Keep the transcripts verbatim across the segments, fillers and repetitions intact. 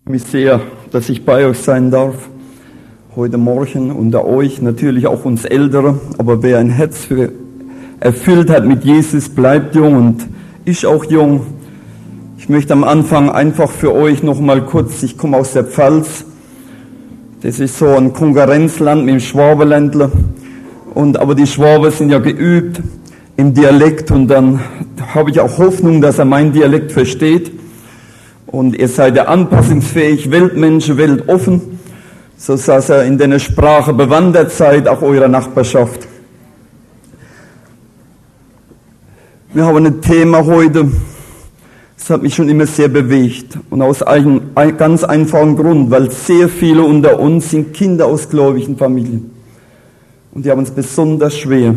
mich sehr, dass ich bei euch sein darf, heute Morgen, unter euch, natürlich auch uns Ältere, aber wer ein Herz für erfüllt hat mit Jesus, bleibt jung und ist auch jung. Ich möchte am Anfang einfach für euch noch mal kurz, ich komme aus der Pfalz, das ist so ein Konkurrenzland mit dem Schwabenländler, und, aber die Schwaben sind ja geübt im Dialekt, und dann habe ich auch Hoffnung, dass er meinen Dialekt versteht. Und ihr seid ja anpassungsfähig, Weltmenschen, weltoffen, so dass ihr in der Sprache bewandert seid, auch eurer Nachbarschaft. Wir haben ein Thema heute, das hat mich schon immer sehr bewegt. Und aus einem ganz einfachen Grund, weil sehr viele unter uns sind Kinder aus gläubigen Familien. Und die haben es besonders schwer.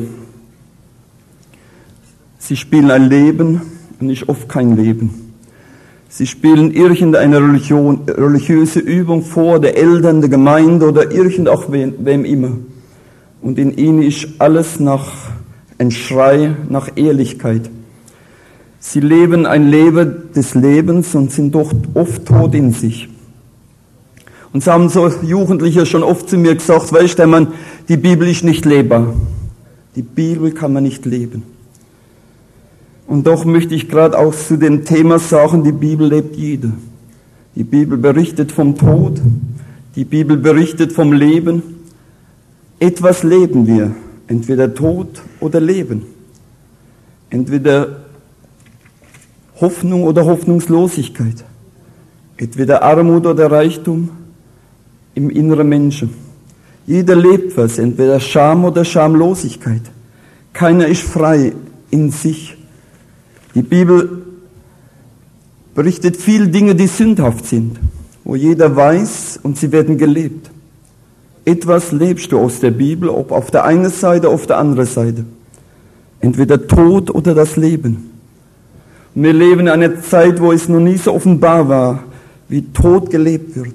Sie spielen ein Leben und nicht oft kein Leben. Sie spielen irgendeine Religion, religiöse Übung vor, der Eltern, der Gemeinde oder irgend auch wem, wem immer. Und in ihnen ist alles nach ein Schrei nach Ehrlichkeit. Sie leben ein Leben des Lebens und sind doch oft tot in sich. Und so haben so Jugendliche schon oft zu mir gesagt, weißt du, Mann, die Bibel ist nicht lebbar. Die Bibel kann man nicht leben. Und doch möchte ich gerade auch zu dem Thema sagen, die Bibel lebt jeder. Die Bibel berichtet vom Tod, die Bibel berichtet vom Leben. Etwas leben wir, entweder Tod oder Leben. Entweder Hoffnung oder Hoffnungslosigkeit. Entweder Armut oder Reichtum im inneren Menschen. Jeder lebt was, entweder Scham oder Schamlosigkeit. Keiner ist frei in sich. Die Bibel berichtet viele Dinge, die sündhaft sind, wo jeder weiß und sie werden gelebt. Etwas lebst du aus der Bibel, ob auf der einen Seite, auf der anderen Seite. Entweder Tod oder das Leben. Und wir leben in einer Zeit, wo es noch nie so offenbar war, wie Tod gelebt wird.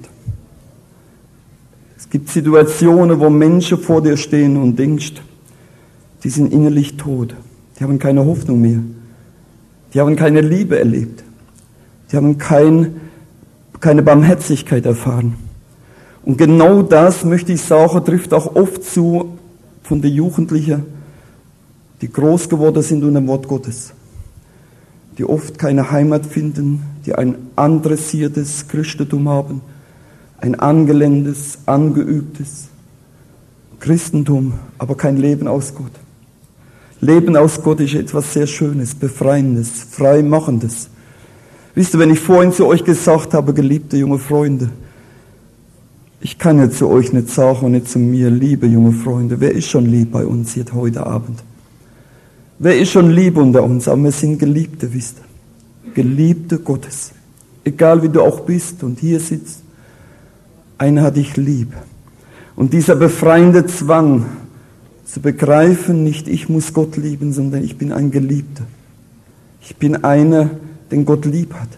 Es gibt Situationen, wo Menschen vor dir stehen und denkst, die sind innerlich tot. Die haben keine Hoffnung mehr. Die haben keine Liebe erlebt. Die haben kein, keine Barmherzigkeit erfahren. Und genau das, möchte ich sagen, trifft auch oft zu von den Jugendlichen, die groß geworden sind unter dem Wort Gottes. Die oft keine Heimat finden, die ein andressiertes Christentum haben, ein angelehntes, angeübtes Christentum, aber kein Leben aus Gott. Leben aus Gott ist etwas sehr Schönes, Befreiendes, Freimachendes. Wisst ihr, wenn ich vorhin zu euch gesagt habe, geliebte junge Freunde, ich kann ja zu euch nicht sagen und nicht zu mir, liebe junge Freunde, wer ist schon lieb bei uns hier heute Abend? Wer ist schon lieb unter uns? Aber wir sind Geliebte, wisst ihr. Geliebte Gottes. Egal wie du auch bist und hier sitzt, einer hat dich lieb. Und dieser befreiende Zwang, zu begreifen, nicht ich muss Gott lieben, sondern ich bin ein Geliebter. Ich bin einer, den Gott lieb hat.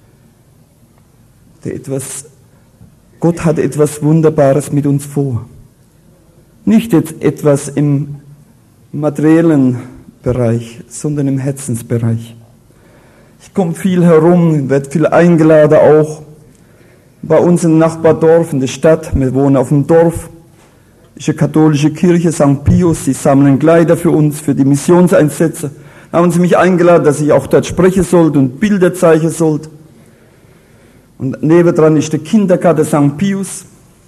Der etwas, Gott hat etwas Wunderbares mit uns vor. Nicht jetzt etwas im materiellen Bereich, sondern im Herzensbereich. Ich komme viel herum, werde viel eingeladen auch. Bei uns im Nachbardorf, in der Stadt, wir wohnen auf dem Dorf, ist eine katholische Kirche, Sankt Pius, die sammeln Kleider für uns, für die Missionseinsätze. Da haben sie mich eingeladen, dass ich auch dort sprechen sollte und Bilder zeichnen sollte. Und nebendran ist der Kindergarten Sankt Pius.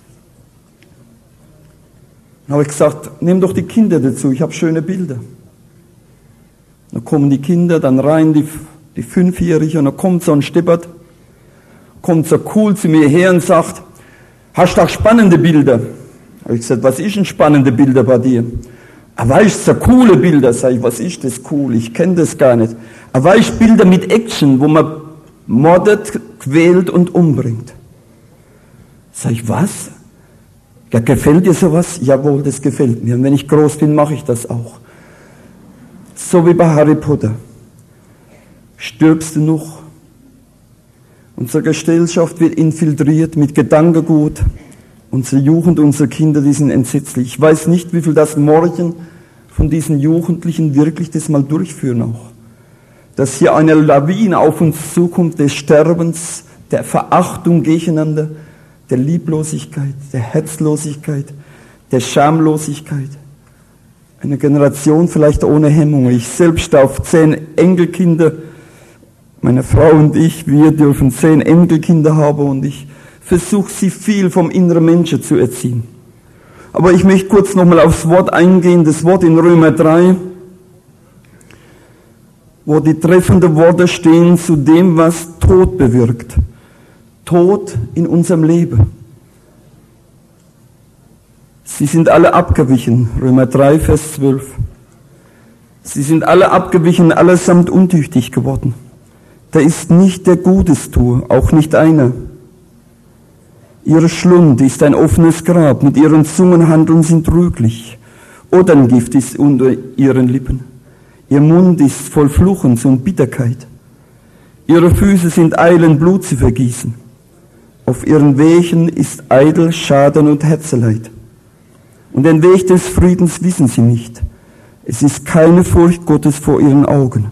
Dann habe ich gesagt, nimm doch die Kinder dazu, ich habe schöne Bilder. Dann kommen die Kinder dann rein, die, die Fünfjährigen, und dann kommt so ein Steppert, kommt so cool zu mir her und sagt, hast du auch spannende Bilder? Habe ich gesagt, was ist denn spannende Bilder bei dir? Aber weißt du, so coole Bilder. Sag ich, was ist das cool? Ich kenne das gar nicht. Aber weißt du, Bilder mit Action, wo man mordet, quält und umbringt. Sag ich, was? Ja, gefällt dir sowas? Jawohl, das gefällt mir. Und wenn ich groß bin, mache ich das auch. So wie bei Harry Potter. Stirbst du noch? Unsere Gesellschaft wird infiltriert mit Gedankengut. Unsere Jugend, unsere Kinder, die sind entsetzlich. Ich weiß nicht, wie viel das morgen von diesen Jugendlichen wirklich das mal durchführen auch. Dass hier eine Lawine auf uns zukommt des Sterbens, der Verachtung gegeneinander, der Lieblosigkeit, der Herzlosigkeit, der Schamlosigkeit. Eine Generation vielleicht ohne Hemmung. Ich selbst auf zehn Enkelkinder, meine Frau und ich, wir dürfen zehn Enkelkinder haben und ich versuche sie viel vom inneren Menschen zu erziehen. Aber ich möchte kurz nochmal aufs Wort eingehen, das Wort in Römer drei, wo die treffenden Worte stehen zu dem, was Tod bewirkt. Tod in unserem Leben. Sie sind alle abgewichen, Römer drei, Vers zwölf. Sie sind alle abgewichen, allesamt untüchtig geworden. Da ist nicht der Gutes tue, auch nicht einer. Ihr Schlund ist ein offenes Grab, mit ihren Zungen handeln sie trüglich. Oderngift ist unter ihren Lippen. Ihr Mund ist voll Fluchens und Bitterkeit. Ihre Füße sind eilen, Blut zu vergießen. Auf ihren Wegen ist eitel Schaden und Herzeleid. Und den Weg des Friedens wissen sie nicht. Es ist keine Furcht Gottes vor ihren Augen.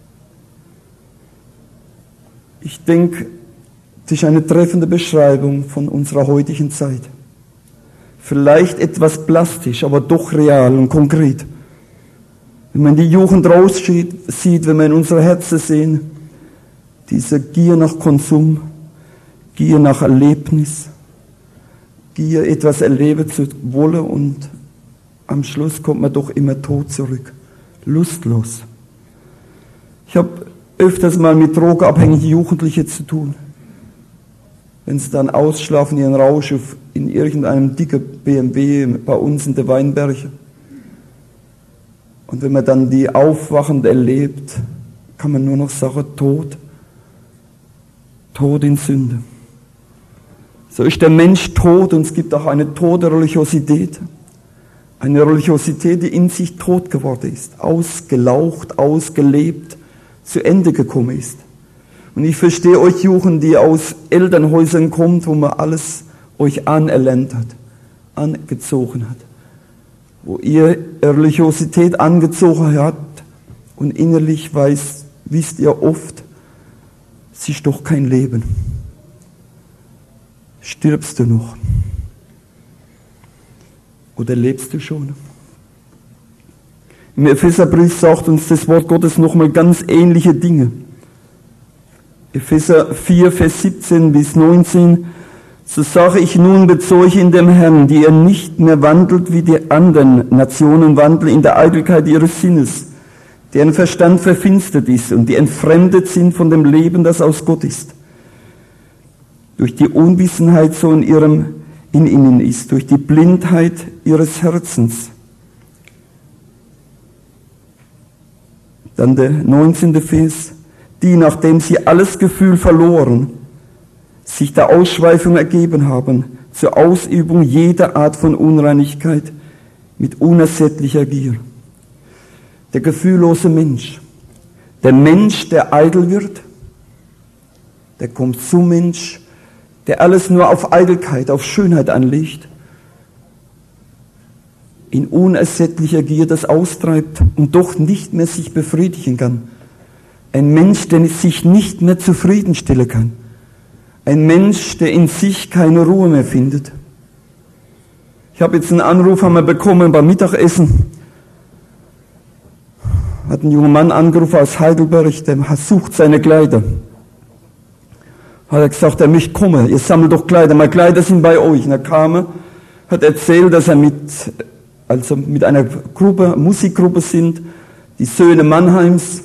Ich denke, das ist eine treffende Beschreibung von unserer heutigen Zeit. Vielleicht etwas plastisch, aber doch real und konkret. Wenn man die Jugend raussieht, wenn wir in unsere Herzen sehen, diese Gier nach Konsum, Gier nach Erlebnis, Gier, etwas erleben zu wollen und am Schluss kommt man doch immer tot zurück. Lustlos. Ich habe öfters mal mit drogenabhängigen Jugendlichen zu tun. Wenn sie dann ausschlafen, ihren Rausch in irgendeinem dicken B M W bei uns in der Weinberge. Und wenn man dann die aufwachend erlebt, kann man nur noch sagen, Tod. Tod in Sünde. So ist der Mensch tot und es gibt auch eine tote Religiosität. Eine Religiosität, die in sich tot geworden ist. Ausgelaucht, ausgelebt, zu Ende gekommen ist. Und ich verstehe euch Jugend, die aus Elternhäusern kommt, wo man alles euch anerlernt hat, angezogen hat. Wo ihr Religiosität angezogen habt und innerlich weiß, wisst ihr oft, es ist doch kein Leben. Stirbst du noch? Oder lebst du schon? Im Epheserbrief sagt uns das Wort Gottes nochmal ganz ähnliche Dinge. Epheser vier, Vers siebzehn bis neunzehn. So sage ich nun, bezeuge in dem Herrn, die ihr nicht mehr wandelt, wie die anderen Nationen wandeln, in der Eitelkeit ihres Sinnes, deren Verstand verfinstert ist und die entfremdet sind von dem Leben, das aus Gott ist. Durch die Unwissenheit so in ihrem, in ihnen ist, durch die Blindheit ihres Herzens. Dann der neunzehnte Vers. Die, nachdem sie alles Gefühl verloren, sich der Ausschweifung ergeben haben, zur Ausübung jeder Art von Unreinigkeit mit unersättlicher Gier. Der gefühllose Mensch, der Mensch, der eitel wird, der Konsummensch, der alles nur auf Eitelkeit, auf Schönheit anlegt, in unersättlicher Gier das austreibt und doch nicht mehr sich befriedigen kann. Ein Mensch, der sich nicht mehr zufriedenstellen kann. Ein Mensch, der in sich keine Ruhe mehr findet. Ich habe jetzt einen Anruf haben wir bekommen beim Mittagessen. Hat ein junger Mann angerufen aus Heidelberg, der sucht seine Kleider. Hat er gesagt, er möchte kommen, ihr sammelt doch Kleider, meine Kleider sind bei euch. Und er kam, hat erzählt, dass er mit, also mit einer Gruppe, Musikgruppe sind, die Söhne Mannheims.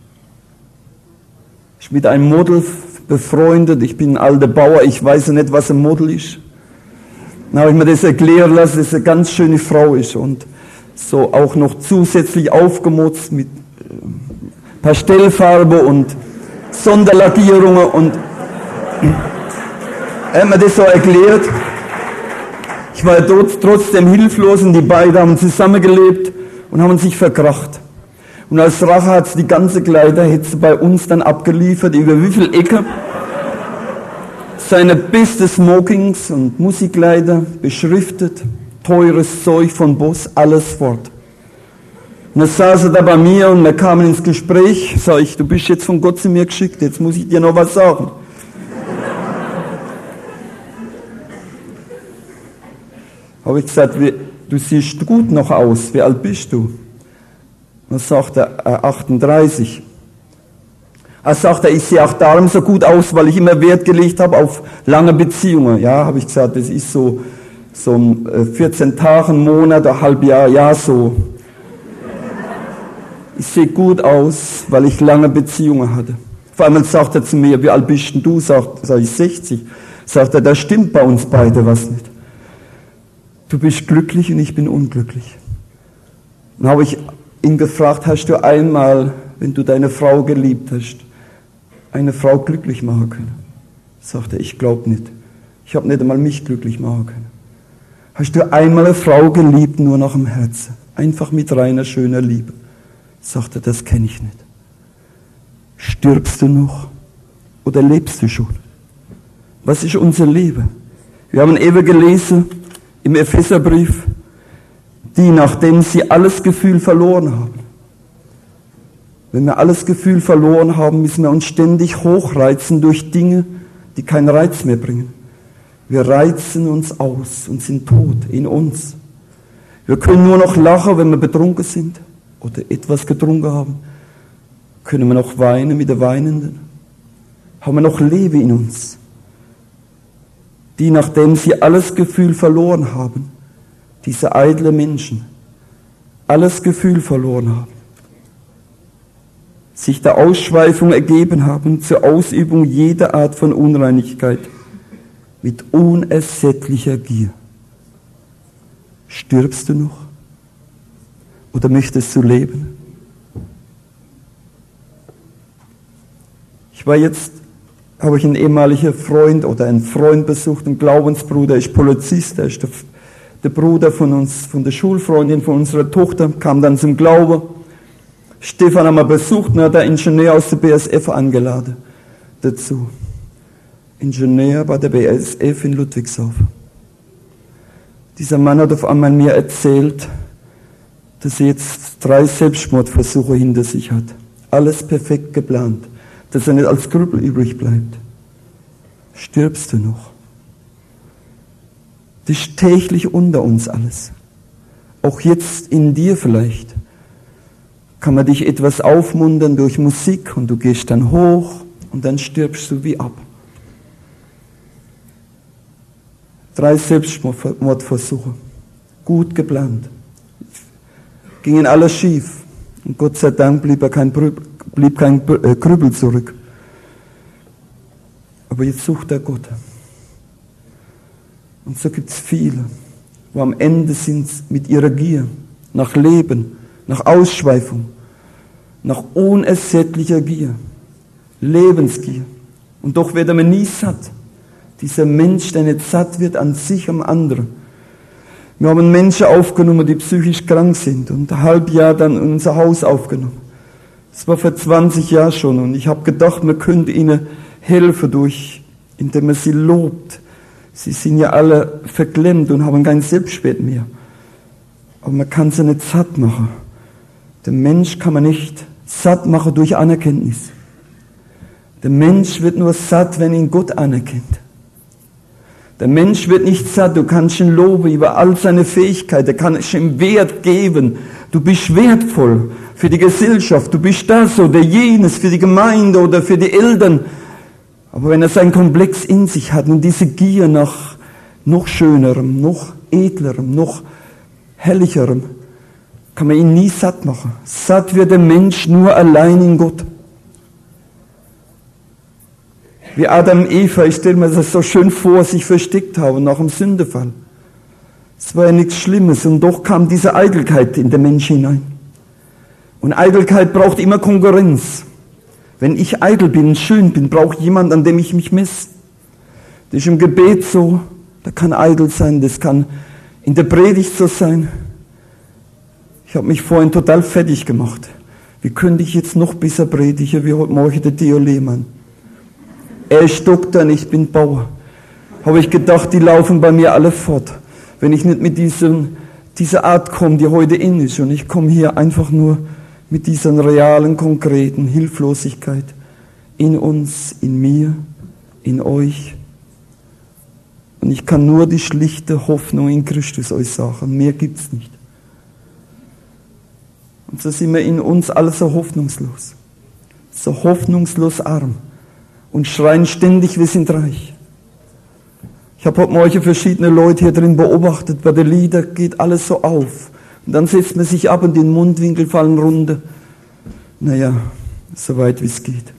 Ich bin mit einem Model befreundet, ich bin ein alter Bauer, ich weiß ja nicht, was ein Model ist. Dann habe ich mir das erklären lassen, dass es eine ganz schöne Frau ist und so auch noch zusätzlich aufgemotzt mit Pastellfarbe und Sonderlackierungen und er hat mir das so erklärt. Ich war trotzdem hilflos und die beiden haben zusammengelebt und haben sich verkracht. Und als Rache hat sie die ganze Kleider hätte bei uns dann abgeliefert, über wie viel Ecke. Seine beste Smokings und Musikkleider, beschriftet, teures Zeug von Boss, alles fort. Und dann saß er da bei mir und wir kamen ins Gespräch, sag ich, du bist jetzt von Gott zu mir geschickt, jetzt muss ich dir noch was sagen. Habe ich gesagt, wie, du siehst gut noch aus, wie alt bist du? Dann sagt er, äh, achtunddreißig. Er sagt, ich sehe auch darum so gut aus, weil ich immer Wert gelegt habe auf lange Beziehungen. Ja, habe ich gesagt, das ist so, so vierzehn Tage, ein Monat, ein Halbjahr, ja so. Ich sehe gut aus, weil ich lange Beziehungen hatte. Vor allem sagt er zu mir, wie alt bist denn du? Sagt, sag ich sechzig. Sagt er, da stimmt bei uns beide was nicht. Du bist glücklich und ich bin unglücklich. Dann habe ich ihn gefragt, hast du einmal, wenn du deine Frau geliebt hast, eine Frau glücklich machen können? Sagt er, ich glaube nicht. Ich habe nicht einmal mich glücklich machen können. Hast du einmal eine Frau geliebt, nur nach dem Herzen? Einfach mit reiner, schöner Liebe? Sagt er, das kenne ich nicht. Stirbst du noch oder lebst du schon? Was ist unser Leben? Wir haben eben gelesen im Epheserbrief, die, nachdem sie alles Gefühl verloren haben. Wenn wir alles Gefühl verloren haben, müssen wir uns ständig hochreizen durch Dinge, die keinen Reiz mehr bringen. Wir reizen uns aus und sind tot in uns. Wir können nur noch lachen, wenn wir betrunken sind oder etwas getrunken haben. Können wir noch weinen mit der Weinenden? Haben wir noch Leben in uns? Die, nachdem sie alles Gefühl verloren haben, diese eitlen Menschen, alles Gefühl verloren haben, sich der Ausschweifung ergeben haben zur Ausübung jeder Art von Unreinigkeit mit unersättlicher Gier. Stirbst du noch? Oder möchtest du leben? Ich war jetzt, habe ich einen ehemaligen Freund oder einen Freund besucht, einen Glaubensbruder, ist Polizist, der ist der, der Bruder von uns, von der Schulfreundin von unserer Tochter, kam dann zum Glauben. Stefan haben wir besucht und hat der Ingenieur aus der B A S F eingeladen dazu. Ingenieur bei der B A S F in Ludwigshafen. Dieser Mann hat auf einmal mir erzählt, dass er jetzt drei Selbstmordversuche hinter sich hat. Alles perfekt geplant, dass er nicht als Krüppel übrig bleibt. Stirbst du noch? Das ist täglich unter uns alles. Auch jetzt in dir vielleicht. Kann man dich etwas aufmuntern durch Musik und du gehst dann hoch und dann stirbst du wie ab. Drei Selbstmordversuche, gut geplant, gingen alles schief und Gott sei Dank blieb, er kein, blieb kein Krüppel zurück. Aber jetzt sucht er Gott. Und so gibt es viele, wo am Ende sind mit ihrer Gier nach Leben, nach Ausschweifung, nach unersättlicher Gier, Lebensgier. Und doch wird man nie satt. Dieser Mensch, der nicht satt wird an sich, am anderen. Wir haben Menschen aufgenommen, die psychisch krank sind und ein halbes Jahr dann in unser Haus aufgenommen. Das war vor zwanzig Jahren schon und ich habe gedacht, man könnte ihnen helfen, durch, indem man sie lobt. Sie sind ja alle verklemmt und haben kein Selbstwert mehr. Aber man kann sie nicht satt machen. Den Mensch kann man nicht satt machen durch Anerkenntnis. Der Mensch wird nur satt, wenn ihn Gott anerkennt. Der Mensch wird nicht satt, du kannst ihn loben über all seine Fähigkeiten, du kannst ihm Wert geben. Du bist wertvoll für die Gesellschaft, du bist das oder jenes, für die Gemeinde oder für die Eltern. Aber wenn er seinen Komplex in sich hat und diese Gier nach noch schönerem, noch edlerem, noch herrlicherem, kann man ihn nie satt machen. Satt wird der Mensch nur allein in Gott. Wie Adam und Eva, ich stelle mir das so schön vor, sich versteckt haben nach dem Sündefall. Es war ja nichts Schlimmes und doch kam diese Eitelkeit in den Menschen hinein. Und Eitelkeit braucht immer Konkurrenz. Wenn ich eitel bin und schön bin, brauche ich jemanden, an dem ich mich messe. Das ist im Gebet so, da kann eitel sein, das kann in der Predigt so sein. Ich habe mich vorhin total fertig gemacht. Wie könnte ich jetzt noch besser predigen, wie heute Morgen der Theo Lehmann? Er ist Doktor und ich bin Bauer. Habe ich gedacht, die laufen bei mir alle fort. Wenn ich nicht mit diesem, dieser Art komme, die heute in ist. Und ich komme hier einfach nur mit dieser realen, konkreten Hilflosigkeit in uns, in mir, in euch. Und ich kann nur die schlichte Hoffnung in Christus euch sagen. Mehr gibt's nicht. Und so sind wir in uns alle so hoffnungslos. So hoffnungslos arm. Und schreien ständig, wir sind reich. Ich habe heute Morgen verschiedene Leute hier drin beobachtet. Bei den Liedern geht alles so auf. Und dann setzt man sich ab und die Mundwinkel fallen runter. Naja, so weit wie es geht.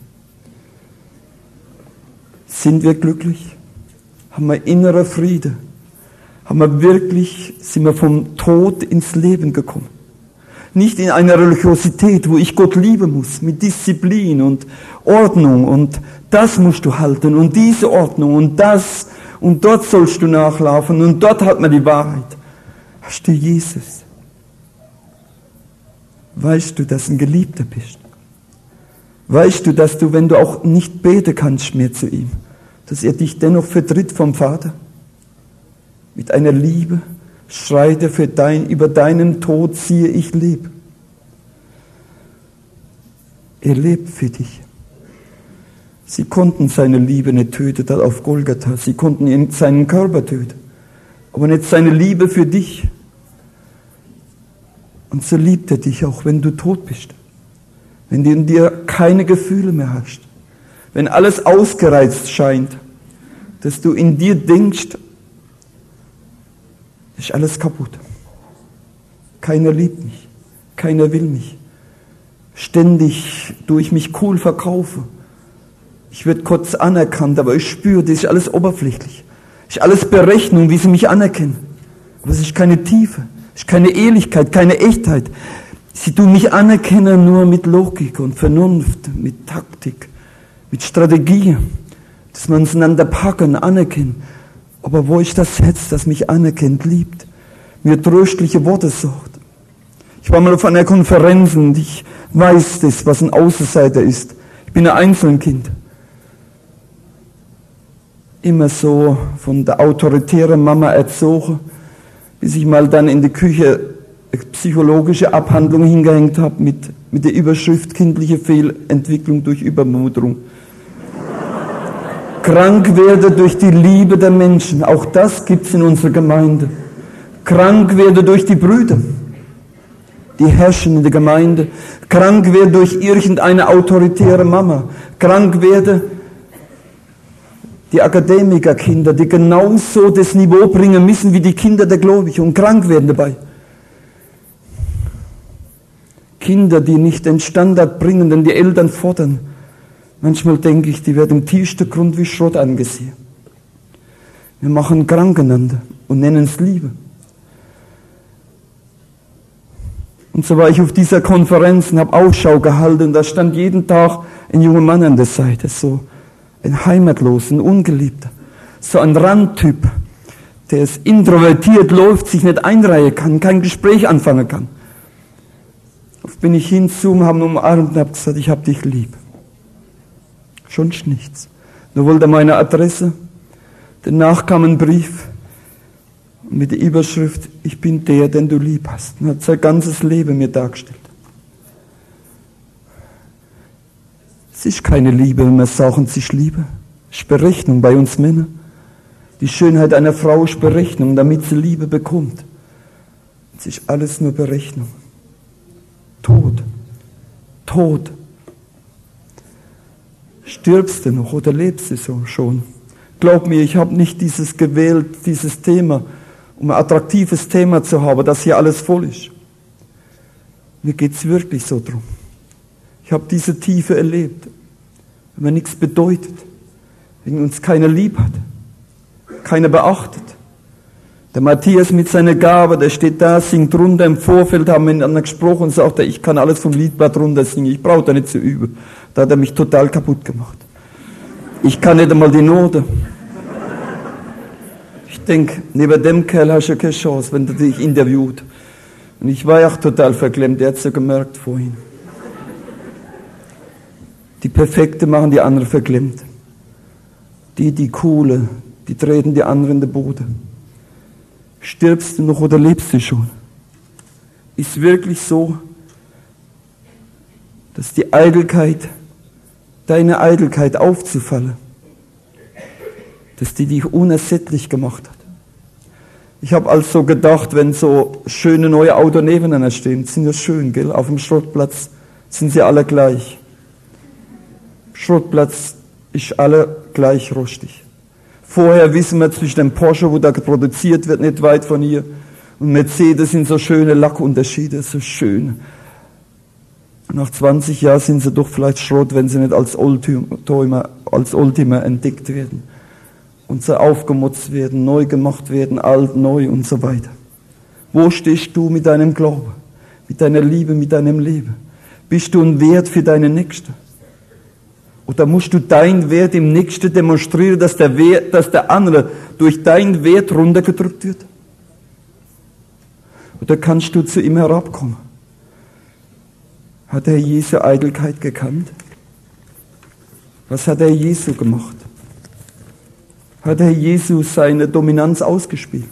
Sind wir glücklich? Haben wir innerer Friede? Haben wir wirklich, sind wir vom Tod ins Leben gekommen? Nicht in einer Religiosität, wo ich Gott lieben muss, mit Disziplin und Ordnung und das musst du halten und diese Ordnung und das und dort sollst du nachlaufen und dort hat man die Wahrheit. Hast du Jesus? Weißt du, dass du ein Geliebter bist? Weißt du, dass du, wenn du auch nicht beten kannst mehr zu ihm, dass er dich dennoch vertritt vom Vater? Mit einer Liebe schreit er für dein, über deinen Tod, siehe, ich lebe. Er lebt für dich. Sie konnten seine Liebe nicht töten, dort auf Golgatha. Sie konnten ihn, seinen Körper töten. Aber nicht seine Liebe für dich. Und so liebt er dich, auch wenn du tot bist. Wenn du in dir keine Gefühle mehr hast. Wenn alles ausgereizt scheint. Dass du in dir denkst, ist alles kaputt. Keiner liebt mich. Keiner will mich. Ständig tue ich mich cool verkaufe. Ich werde kurz anerkannt, aber ich spüre, das ist alles oberflächlich. Das ist alles Berechnung, wie sie mich anerkennen. Aber es ist keine Tiefe. Es ist keine Ehrlichkeit, keine Echtheit. Sie tun mich anerkennen nur mit Logik und Vernunft, mit Taktik, mit Strategie, dass man es einander packen, anerkennen. Aber wo ist das Herz, das mich anerkennt, liebt, mir tröstliche Worte sagt? Ich war mal auf einer Konferenz und ich weiß das, was ein Außenseiter ist. Ich bin ein Einzelkind. Immer so von der autoritären Mama erzogen, bis ich mal dann in die Küche eine psychologische Abhandlung hingehängt habe mit, mit der Überschrift kindliche Fehlentwicklung durch Übermuterung. Krank werde durch die Liebe der Menschen. Auch das gibt's in unserer Gemeinde. Krank werde durch die Brüder, die herrschen in der Gemeinde. Krank werde durch irgendeine autoritäre Mama. Krank werde die Akademikerkinder, die genauso das Niveau bringen müssen wie die Kinder der Gläubigen und krank werden dabei. Kinder, die nicht den Standard bringen, den die Eltern fordern. Manchmal denke ich, die werden im tiefsten Grund wie Schrott angesehen. Wir machen krank einander und nennen es Liebe. Und so war ich auf dieser Konferenz und habe Ausschau gehalten. Da stand jeden Tag ein junger Mann an der Seite, so ein Heimatloser, ein Ungeliebter, so ein Randtyp, der es introvertiert läuft, sich nicht einreihen kann, kein Gespräch anfangen kann. Oft bin ich hinzu und habe ihn umarmt und habe gesagt, ich habe dich lieb. Sonst nichts. Nur wollte er meine Adresse. Danach kam ein Brief mit der Überschrift, ich bin der, den du lieb hast. Und hat sein ganzes Leben mir dargestellt. Es ist keine Liebe, wenn wir sagen, es ist Liebe. Es ist Berechnung bei uns Männern. Die Schönheit einer Frau ist Berechnung, damit sie Liebe bekommt. Es ist alles nur Berechnung. Tod. Tod. Stirbst du noch oder lebst du so schon? Glaub mir, ich habe nicht dieses gewählt, dieses Thema, um ein attraktives Thema zu haben, dass hier alles voll ist. Mir geht's wirklich so drum. Ich habe diese Tiefe erlebt. Wenn man nichts bedeutet, wenn uns keiner lieb hat, keiner beachtet. Der Matthias mit seiner Gabe, der steht da, singt runter. Im Vorfeld haben wir miteinander gesprochen und sagt, ich kann alles vom Liedblatt runter singen, ich brauche da nicht zu üben. Da hat er mich total kaputt gemacht. Ich kann nicht einmal die Note. Ich denke, neben dem Kerl hast du keine Chance, wenn der dich interviewt. Und ich war auch total verklemmt, der hat es ja gemerkt vorhin. Die Perfekte machen die anderen verklemmt. Die, die Coole, die treten die anderen in den Boden. Stirbst du noch oder lebst du schon? Ist wirklich so, dass die Eitelkeit, deine Eitelkeit aufzufallen, dass die dich unersättlich gemacht hat. Ich habe also gedacht, wenn so schöne neue Autos nebeneinander stehen, sind das schön, gell? Auf dem Schrottplatz sind sie alle gleich. Schrottplatz ist alle gleich rostig. Vorher wissen wir zwischen dem Porsche, wo da produziert wird, nicht weit von hier, und Mercedes sind so schöne Lackunterschiede, so schön. Nach zwanzig Jahren sind sie doch vielleicht Schrott, wenn sie nicht als Oldtimer, als Oldtimer entdeckt werden. Und so aufgemotzt werden, neu gemacht werden, alt, neu und so weiter. Wo stehst du mit deinem Glauben, mit deiner Liebe, mit deinem Leben? Bist du ein Wert für deine Nächste? Oder musst du deinen Wert im Nächsten demonstrieren, dass der, Wert, dass der andere durch deinen Wert runtergedrückt wird? Oder kannst du zu ihm herabkommen? Hat der Jesu Eitelkeit gekannt? Was hat der Jesu gemacht? Hat der Jesus seine Dominanz ausgespielt?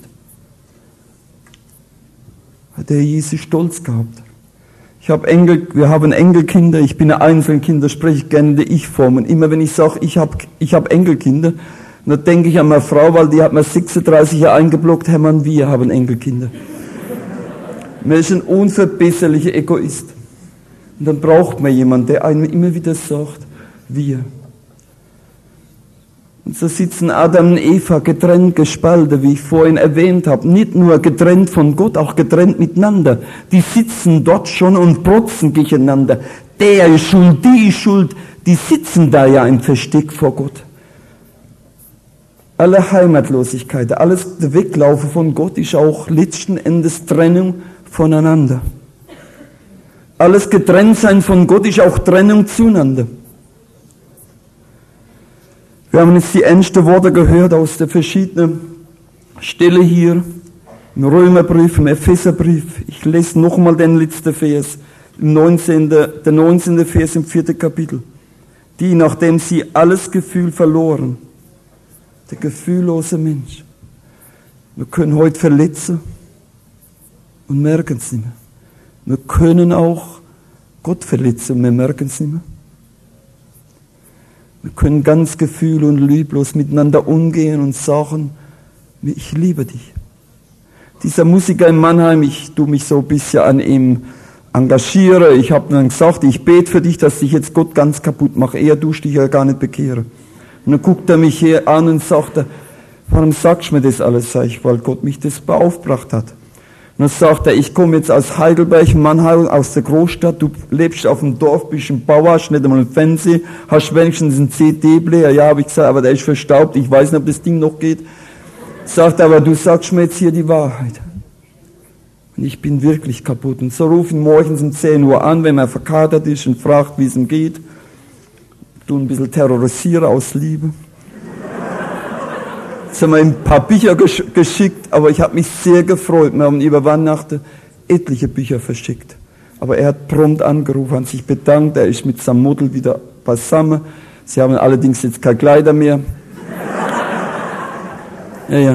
Hat der Jesus Stolz gehabt? Ich habe Engel, wir haben Enkelkinder, ich bin ein Einzelkind, da spreche ich gerne in der Ich-Form. Und immer wenn ich sage, ich habe ich hab Enkelkinder, dann denke ich an meine Frau, weil die hat mir sechsunddreißig Jahre eingeblockt, Hermann, wir haben Enkelkinder. Man ist ein unverbesserlicher Egoist. Und dann braucht man jemanden, der einem immer wieder sagt, wir. Und so sitzen Adam und Eva getrennt, gespalten, wie ich vorhin erwähnt habe. Nicht nur getrennt von Gott, auch getrennt miteinander. Die sitzen dort schon und protzen gegeneinander. Der ist schuld, die ist schuld. Die sitzen da ja im Versteck vor Gott. Alle Heimatlosigkeit, alles Weglaufen von Gott ist auch letzten Endes Trennung voneinander. Alles Getrenntsein von Gott ist auch Trennung zueinander. Wir haben jetzt die ernsten Worte gehört aus der verschiedenen Stelle hier, im Römerbrief, im Epheserbrief. Ich lese nochmal den letzten Vers, im neunzehnten, der neunzehnte Vers im vierten Kapitel. Die, nachdem sie alles Gefühl verloren, der gefühllose Mensch. Wir können heute verletzen und merken es nicht mehr. Wir können auch Gott verletzen und wir merken es nicht mehr. Wir können ganz gefühl- und lieblos miteinander umgehen und sagen, ich liebe dich. Dieser Musiker in Mannheim, ich tue mich so ein bisschen an ihm engagiere. Ich habe dann gesagt, ich bete für dich, dass dich jetzt Gott ganz kaputt macht. Er tust dich ja gar nicht bekehren. Und dann guckt er mich hier an und sagt, warum sagst du mir das alles? Sag ich, weil Gott mich das beauftragt hat. Und dann sagt er, ich komme jetzt aus Heidelberg, Mannheim, aus der Großstadt, du lebst auf dem Dorf, bist ein Bauer, hast nicht einmal ein Fernseher, hast wenigstens einen C D-Player. Ja, habe ich gesagt, aber der ist verstaubt, ich weiß nicht, ob das Ding noch geht. Sagt er, aber du sagst mir jetzt hier die Wahrheit. Und ich bin wirklich kaputt. Und so rufe ich morgens um zehn Uhr an, wenn man verkatert ist und fragt, wie es ihm geht. Du ein bisschen terrorisiere aus Liebe. Jetzt haben wir ihm ein paar Bücher gesch- geschickt, aber ich habe mich sehr gefreut. Wir haben über Weihnachten etliche Bücher verschickt. Aber er hat prompt angerufen, hat sich bedankt, er ist mit seinem Model wieder beisammen. Sie haben allerdings jetzt keine Kleider mehr. Ja, ja.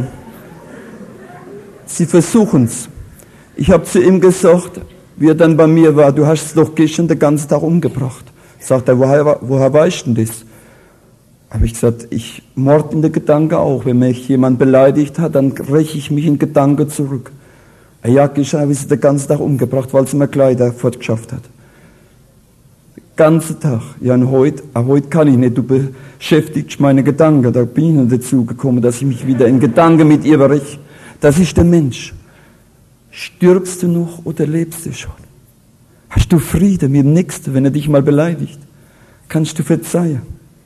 Sie versuchen es. Ich habe zu ihm gesagt, wie er dann bei mir war, du hast es doch gestern den ganzen Tag umgebracht. Sagt er, woher, woher weißt du denn das? Habe ich gesagt, ich mord in der Gedanke auch. Wenn mich jemand beleidigt hat, dann räche ich mich in Gedanken zurück. Ja, gestern habe ich sie den ganzen Tag umgebracht, weil sie mir Kleider fortgeschafft hat. Den ganzen Tag. Ja, und heute, heute kann ich nicht, du beschäftigst meine Gedanken. Da bin ich nicht dazu gekommen, dass ich mich wieder in Gedanken mit ihr bereche. Das ist der Mensch. Stirbst du noch oder lebst du schon? Hast du Frieden mit dem Nächsten, wenn er dich mal beleidigt? Kannst du verzeihen?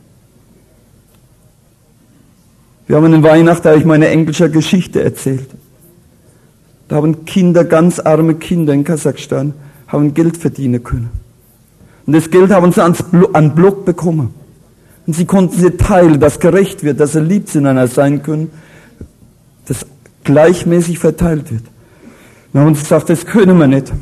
Wir haben an Weihnachten, da habe ich meine englische Geschichte erzählt. Da haben Kinder, ganz arme Kinder in Kasachstan, haben Geld verdienen können. Und das Geld haben sie ans Blo- an Block bekommen. Und sie konnten sie teilen, dass gerecht wird, dass sie lieb zueinander sein können, dass gleichmäßig verteilt wird. Wir haben uns gesagt, das können wir nicht.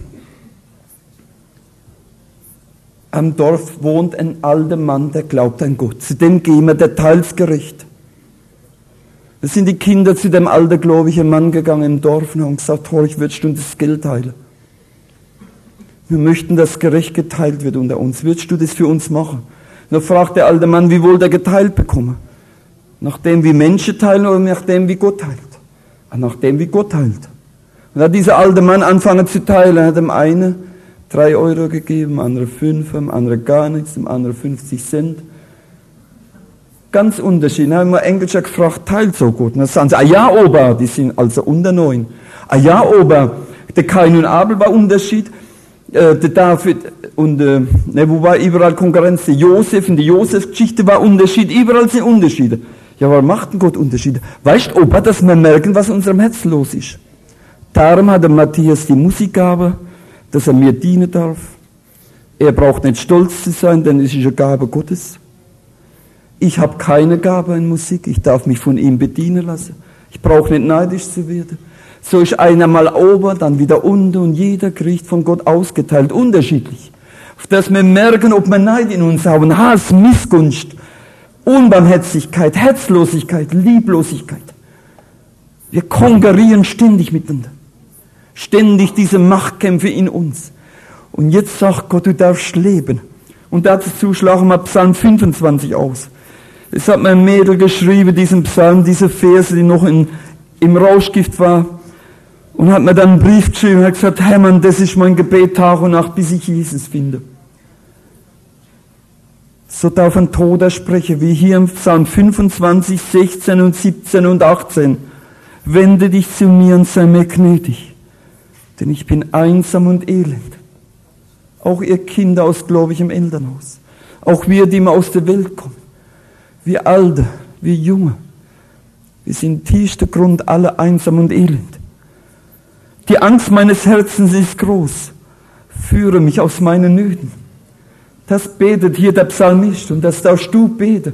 Am Dorf wohnt ein alter Mann, der glaubt an Gott. Zu dem gehen wir, der teils gerecht. Da sind die Kinder zu dem alten gläubigen Mann gegangen im Dorf und haben gesagt, Horch, würdest du das Geld teilen? Wir möchten, dass gerecht geteilt wird unter uns. Würdest du das für uns machen? Und dann fragt der alte Mann, wie wohl der geteilt bekommen? Nach dem, wie Menschen teilen oder nach dem, wie Gott teilt? Nach dem, wie Gott teilt. Und hat dieser alte Mann angefangen zu teilen. Er hat dem einen drei Euro gegeben, dem anderen fünf, dem anderen gar nichts, dem anderen fünfzig Cent. Ganz unterschiedlich. Dann haben wir Engelscher gefragt, teilt so gut. Und dann sagen sie, ah ja, Opa, die sind also unter neun. Ah ja, Opa, der Kain und Abel war Unterschied. Äh, der David und, äh, ne, wo war überall Konkurrenz? Der Josef und die Josef-Geschichte war Unterschied. Überall sind Unterschiede. Ja, warum macht denn Gott Unterschiede? Weißt du, Opa, dass wir merken, was in unserem Herzen los ist? Darum hat der Matthias die Musikgabe, dass er mir dienen darf. Er braucht nicht stolz zu sein, denn es ist eine Gabe Gottes. Ich habe keine Gabe in Musik, ich darf mich von ihm bedienen lassen. Ich brauche nicht neidisch zu werden. So ist einer mal oben, dann wieder unten und jeder kriegt von Gott ausgeteilt, unterschiedlich. Auf das wir merken, ob wir Neid in uns haben, Hass, Missgunst, Unbarmherzigkeit, Herzlosigkeit, Lieblosigkeit. Wir konkurrieren ständig miteinander. Ständig diese Machtkämpfe in uns. Und jetzt sagt Gott, du darfst leben. Und dazu schlagen wir Psalm fünfundzwanzig aus. Es hat mir ein Mädel geschrieben, diesen Psalm, diese Verse, die noch in, im Rauschgift war. Und hat mir dann einen Brief geschrieben und hat gesagt, Hermann, das ist mein Gebet Tag und Nacht, bis ich Jesus finde. So darf ein Toter sprechen, wie hier im Psalm fünfundzwanzig, sechzehn und siebzehn und achtzehn. Wende dich zu mir und sei mir gnädig, denn ich bin einsam und elend. Auch ihr Kinder aus gläubigem Elternhaus. Auch wir, die mal aus der Welt kommen. Wir Alte, wir Junge. Wir sind tiefster Grund alle einsam und elend. Die Angst meines Herzens ist groß. Führe mich aus meinen Nöten. Das betet hier der Psalmist und das darfst du beten.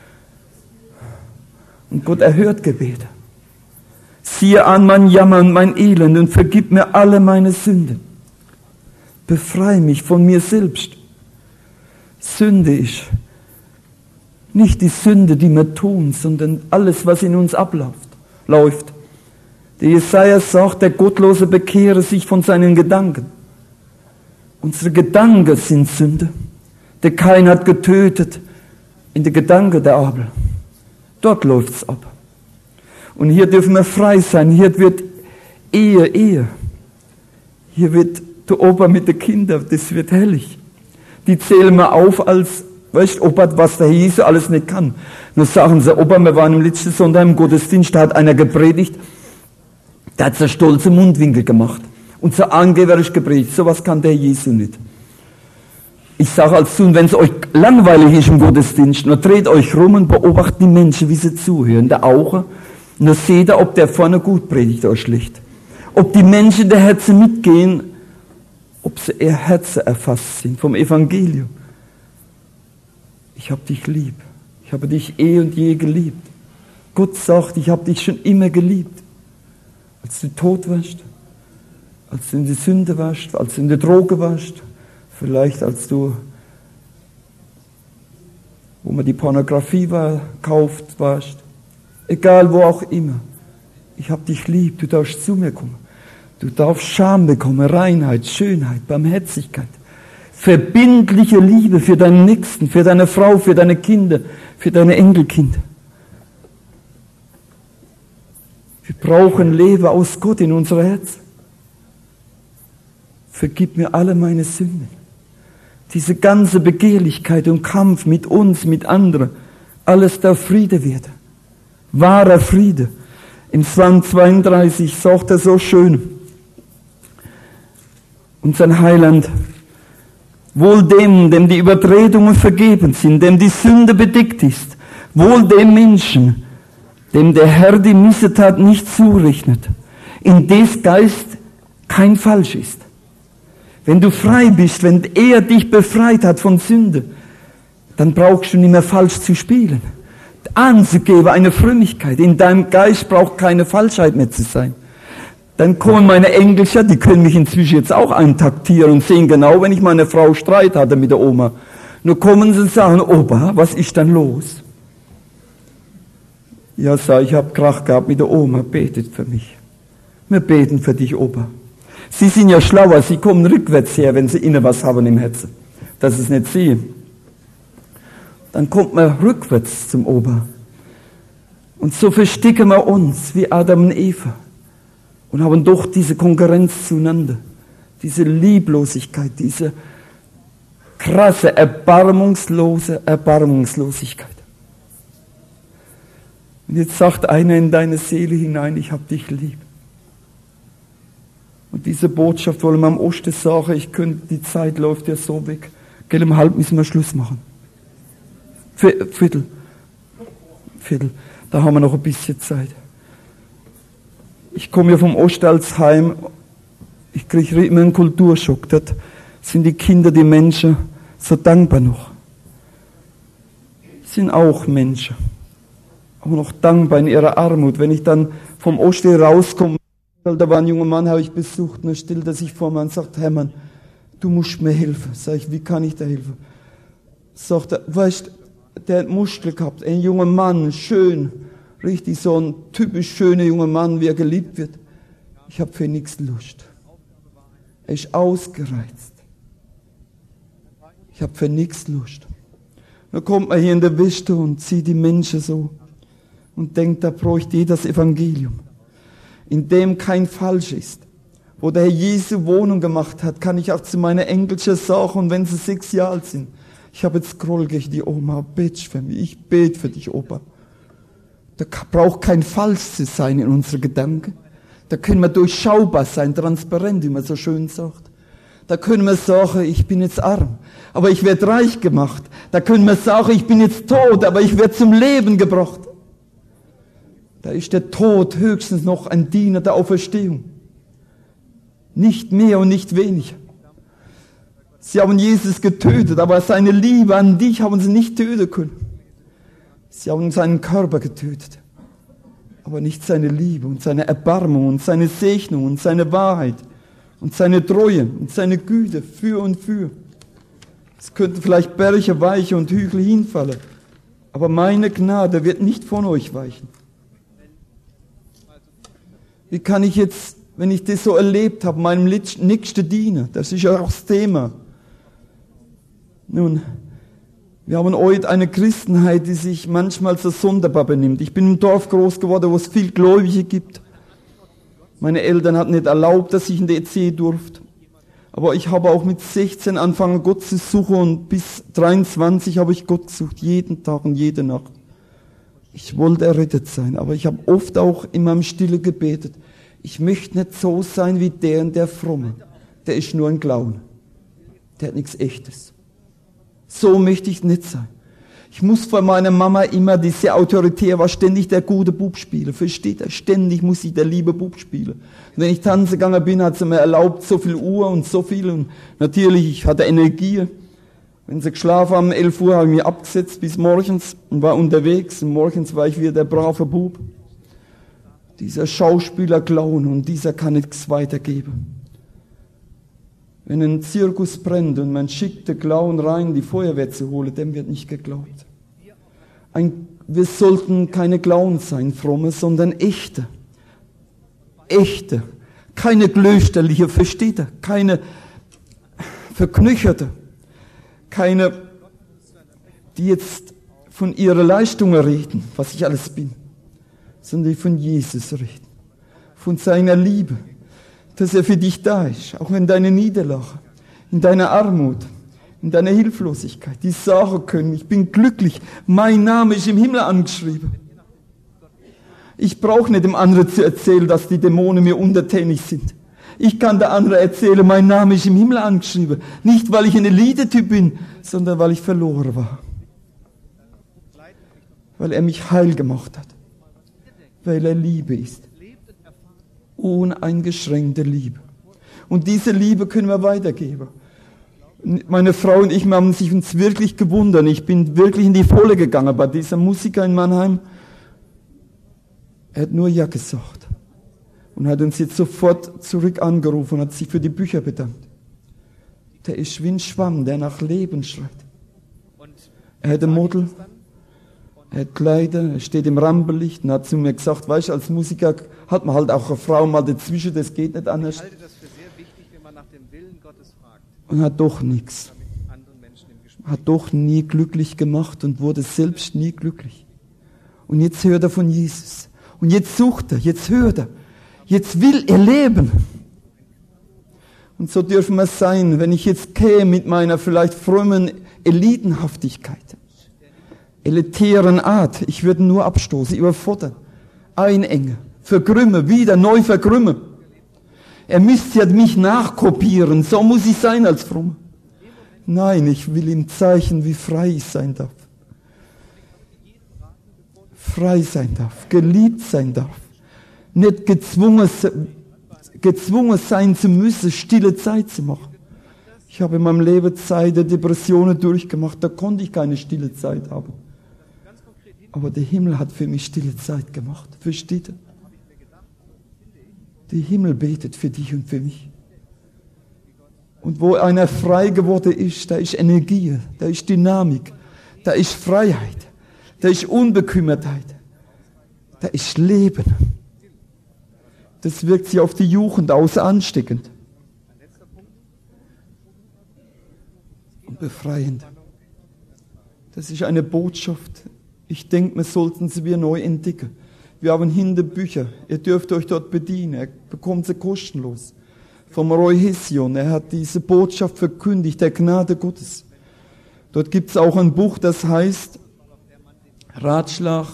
Und Gott erhört Gebete. Siehe an mein Jammer und mein Elend und vergib mir alle meine Sünden. Befreie mich von mir selbst. Sünde ist nicht die Sünde, die wir tun, sondern alles, was in uns abläuft. Läuft. Der Jesaja sagt, der Gottlose bekehre sich von seinen Gedanken. Unsere Gedanken sind Sünde. Der Kain hat getötet in der Gedanke der Abel. Dort läuft's ab. Und hier dürfen wir frei sein. Hier wird Ehe, Ehe. Hier wird der Opa mit den Kindern, das wird herrlich. Die zählen wir auf als, weißt du, Opa, was der Jesus alles nicht kann. Nur sagen sie, Opa, wir waren im letzten Sonntag im Gottesdienst, da hat einer gepredigt, der hat so stolze Mundwinkel gemacht und so angeberisch gepredigt. Sowas kann der Jesus nicht. Ich sage als Sohn, wenn es euch langweilig ist im Gottesdienst, nur dreht euch rum und beobachtet die Menschen, wie sie zuhören, der Auge. Nur seht ihr, ob der vorne gut predigt oder schlecht. Ob die Menschen der Herzen mitgehen, ob sie ihr Herzen erfasst sind vom Evangelium. Ich habe dich lieb. Ich habe dich eh und je geliebt. Gott sagt, ich habe dich schon immer geliebt. Als du tot warst, als du in die Sünde warst, als du in der Droge warst, vielleicht als du, wo man die Pornografie war, kauft warst. Egal wo auch immer. Ich habe dich lieb, du darfst zu mir kommen. Du darfst Scham bekommen, Reinheit, Schönheit, Barmherzigkeit. Verbindliche Liebe für deinen Nächsten, für deine Frau, für deine Kinder, für deine Enkelkinder. Wir brauchen Leben aus Gott in unser Herz. Vergib mir alle meine Sünden. Diese ganze Begehrlichkeit und Kampf mit uns, mit anderen, alles darf Friede werden. Wahrer Friede. Im Psalm zweiunddreißig sagt er so schön, unser Heiland, wohl dem, dem die Übertretungen vergeben sind, dem die Sünde bedeckt ist, wohl dem Menschen, dem der Herr die Missetat nicht zurechnet, in des Geist kein Falsch ist. Wenn du frei bist, wenn er dich befreit hat von Sünde, dann brauchst du nicht mehr falsch zu spielen. Anzugeben, eine Frömmigkeit. In deinem Geist braucht keine Falschheit mehr zu sein. Dann kommen meine Enkelchen, die können mich inzwischen jetzt auch eintaktieren und sehen genau, wenn ich meine Frau Streit hatte mit der Oma. Nur kommen sie und sagen, Opa, was ist denn los? Ja, sag ich, habe Krach gehabt mit der Oma, betet für mich. Wir beten für dich, Opa. Sie sind ja schlauer, sie kommen rückwärts her, wenn sie innen was haben im Herzen. Das ist nicht sie. Dann kommt man rückwärts zum Opa. Und so verstecken wir uns wie Adam und Eva und haben doch diese Konkurrenz zueinander, diese Lieblosigkeit, diese krasse, erbarmungslose Erbarmungslosigkeit. Und jetzt sagt einer in deine Seele hinein, ich hab dich lieb. Und diese Botschaft wollen wir am Osten sagen, ich könnte, die Zeit läuft ja so weg. Gell, um halb müssen wir Schluss machen. Viertel. Viertel. Da haben wir noch ein bisschen Zeit. Ich komme ja vom Osten als heim. Ich kriege immer einen Kulturschock. Dort sind die Kinder, die Menschen so dankbar noch. Sind auch Menschen. Aber noch dankbar in ihrer Armut. Wenn ich dann vom Osten rauskomme, da war ein junger Mann, habe ich besucht, und er stellt er sich vor mir und sagt, Hermann, du musst mir helfen. Sag ich, wie kann ich da helfen? Sagt er, weißt, der hat Muskel gehabt, ein junger Mann, schön, richtig so ein typisch schöner junger Mann, wie er geliebt wird. Ich habe für nichts Lust. Er ist ausgereizt. Ich habe für nichts Lust. Dann kommt man hier in der Wüste und sieht die Menschen so und denkt, da bräuchte jeder das Evangelium, in dem kein Falsch ist. Wo der Herr Jesu Wohnung gemacht hat, kann ich auch zu meiner Enkelchen sagen, und wenn sie sechs Jahre alt sind, ich habe jetzt Groll gegen die Oma, bet für mich, ich bete für dich, Opa. Da braucht kein Falsch zu sein in unseren Gedanken. Da können wir durchschaubar sein, transparent, wie man so schön sagt. Da können wir sagen, ich bin jetzt arm, aber ich werde reich gemacht. Da können wir sagen, ich bin jetzt tot, aber ich werde zum Leben gebracht. Da ist der Tod höchstens noch ein Diener der Auferstehung. Nicht mehr und nicht weniger. Sie haben Jesus getötet, aber seine Liebe an dich haben sie nicht töten können. Sie haben seinen Körper getötet, aber nicht seine Liebe und seine Erbarmung und seine Segnung und seine Wahrheit und seine Treue und seine Güte für und für. Es könnten vielleicht Berge weichen und Hügel hinfallen, aber meine Gnade wird nicht von euch weichen. Wie kann ich jetzt, wenn ich das so erlebt habe, meinem Nächsten dienen? Das ist ja auch das Thema. Nun, wir haben heute eine Christenheit, die sich manchmal so sonderbar benimmt. Ich bin im Dorf groß geworden, wo es viel Gläubige gibt. Meine Eltern hatten nicht erlaubt, dass ich in die E C durfte. Aber ich habe auch mit sechzehn angefangen, Gott zu suchen, und bis dreiundzwanzig habe ich Gott gesucht, jeden Tag und jede Nacht. Ich wollte errettet sein, aber ich habe oft auch in meinem Stille gebetet. Ich möchte nicht so sein wie der und der Fromme. Der ist nur ein Clown. Der hat nichts Echtes. So möchte ich nicht sein. Ich muss vor meiner Mama immer, die sehr autoritär war, ständig der gute Bub spielen. Versteht er? Ständig muss ich der liebe Bub spielen. Und wenn ich tanzen gegangen bin, hat sie mir erlaubt, so viel Uhr und so viel. Und natürlich, ich hatte Energie. Wenn sie geschlafen haben, um elf Uhr, habe ich mich abgesetzt bis morgens und war unterwegs. Und morgens war ich wieder der brave Bub. Dieser Schauspieler Clown, und dieser kann nichts weitergeben. Wenn ein Zirkus brennt und man schickt den Clown rein, die Feuerwehr zu holen, dem wird nicht geglaubt. Ein, wir sollten keine Clowns sein, fromme, sondern echte. Echte. Keine glösterliche, versteht ihr? Keine verknücherte. Keine, die jetzt von ihrer Leistung reden, was ich alles bin, sondern die von Jesus reden. Von seiner Liebe. Dass er für dich da ist, auch in deiner Niederlage, in deiner Armut, in deiner Hilflosigkeit, die sagen können, ich bin glücklich, mein Name ist im Himmel angeschrieben. Ich brauche nicht dem anderen zu erzählen, dass die Dämonen mir untertänig sind. Ich kann der andere erzählen, mein Name ist im Himmel angeschrieben. Nicht, weil ich ein Elite-Typ bin, sondern weil ich verloren war. Weil er mich heil gemacht hat. Weil er Liebe ist. Uneingeschränkte Liebe. Und diese Liebe können wir weitergeben. Meine Frau und ich, wir haben sich uns wirklich gewundert. Ich bin wirklich in die Volle gegangen bei diesem Musiker in Mannheim. Er hat nur Ja gesagt. Und hat uns jetzt sofort zurück angerufen und hat sich für die Bücher bedankt. Der ist wie ein Schwamm, der nach Leben schreit. Er hat ein Model. Er hat Kleider, er steht im Rampenlicht und hat zu mir gesagt, weißt du, als Musiker hat man halt auch eine Frau mal dazwischen, das geht nicht anders. Ich halte das für sehr wichtig, wenn man nach dem Willen Gottes fragt. Und hat doch nichts. Hat doch nie glücklich gemacht und wurde selbst nie glücklich. Und jetzt hört er von Jesus. Und jetzt sucht er, jetzt hört er. Jetzt will er leben. Und so dürfen wir sein, wenn ich jetzt käme mit meiner vielleicht frommen Elitenhaftigkeit, elitären Art. Ich würde nur abstoßen, überfordern, einengen, verkrümmen, wieder neu verkrümmen. Er müsste ja mich nachkopieren, so muss ich sein als Fromm. Nein, ich will ihm zeigen, wie frei ich sein darf. Frei sein darf, geliebt sein darf. Nicht gezwungen, gezwungen sein zu müssen, stille Zeit zu machen. Ich habe in meinem Leben Zeit der Depressionen durchgemacht, da konnte ich keine stille Zeit haben. Aber der Himmel hat für mich stille Zeit gemacht. Versteht ihr? Der Himmel betet für dich und für mich. Und wo einer frei geworden ist, da ist Energie, da ist Dynamik, da ist Freiheit, da ist Unbekümmertheit, da ist Leben. Das wirkt sich auf die Jugend aus, ansteckend und befreiend. Das ist eine Botschaft. Ich denke, wir sollten sie wieder neu entdecken. Wir haben hinter Bücher. Ihr dürft euch dort bedienen. Er bekommt sie kostenlos. Vom Roy Hession. Er hat diese Botschaft verkündigt, der Gnade Gottes. Dort gibt es auch ein Buch, das heißt Ratschlag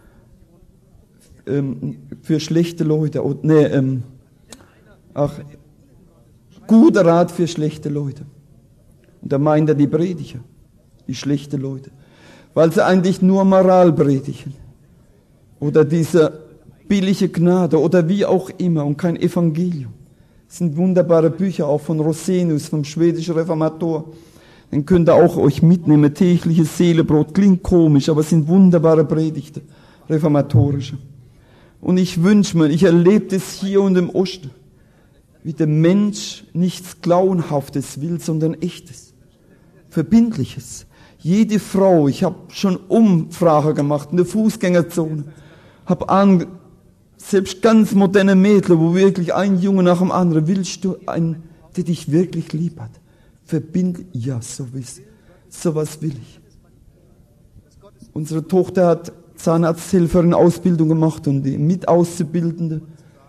ähm, für schlechte Leute. Oh, nee, ähm, ach, guter Rat für schlechte Leute. Und da meint er die Prediger, die schlechte Leute. Weil sie eigentlich nur Moral predigen. Oder diese billige Gnade oder wie auch immer und kein Evangelium. Das sind wunderbare Bücher, auch von Rosenius, vom schwedischen Reformator. Den könnt ihr auch euch mitnehmen. Tägliches Seelebrot, klingt komisch, aber es sind wunderbare Predigten, reformatorische. Und ich wünsche mir, ich erlebe das hier und im Osten, wie der Mensch nichts Klauenhaftes will, sondern Echtes, Verbindliches. Jede Frau, ich habe schon Umfrage gemacht in der Fußgängerzone, habe an, selbst ganz moderne Mädchen, wo wirklich ein Junge nach dem anderen, willst du einen, der dich wirklich lieb hat? Verbind, ja, so was, so was will ich. Unsere Tochter hat Zahnarzthelferin Ausbildung gemacht und die Mitauszubildende,